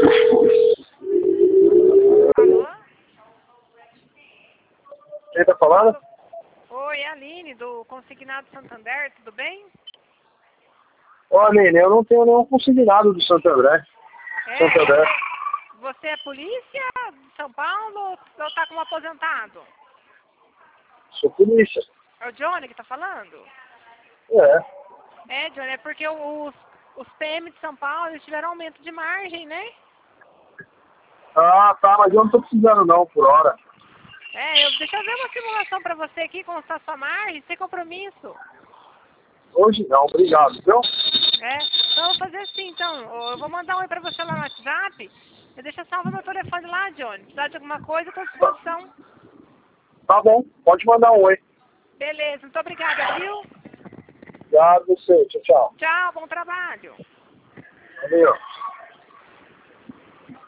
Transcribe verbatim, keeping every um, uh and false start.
Alô? Quem tá falando? Oi, é a Aline, do Consignado Santander, tudo bem? Ô, Aline, eu não tenho nenhum consignado do Santo André. É, Santander. você é polícia de São Paulo ou tá como aposentado? Sou polícia. É o Johnny que tá falando? É. É, Johnny, é porque os, os P M de São Paulo eles tiveram aumento de margem, né? Ah, tá, mas eu não tô precisando não, por hora. É, eu, deixa eu ver uma simulação pra você aqui, como está a sua margem, sem compromisso. Hoje não, obrigado, viu? É, então eu vou fazer assim, então, eu vou mandar um oi pra você lá no WhatsApp, e deixa salvo meu telefone lá, Johnny. Precisar de alguma coisa, eu tô à disposição. Tá bom, pode mandar um oi. Beleza, muito obrigada, viu? Obrigado, você. Tchau, tchau. Tchau, bom trabalho. Valeu.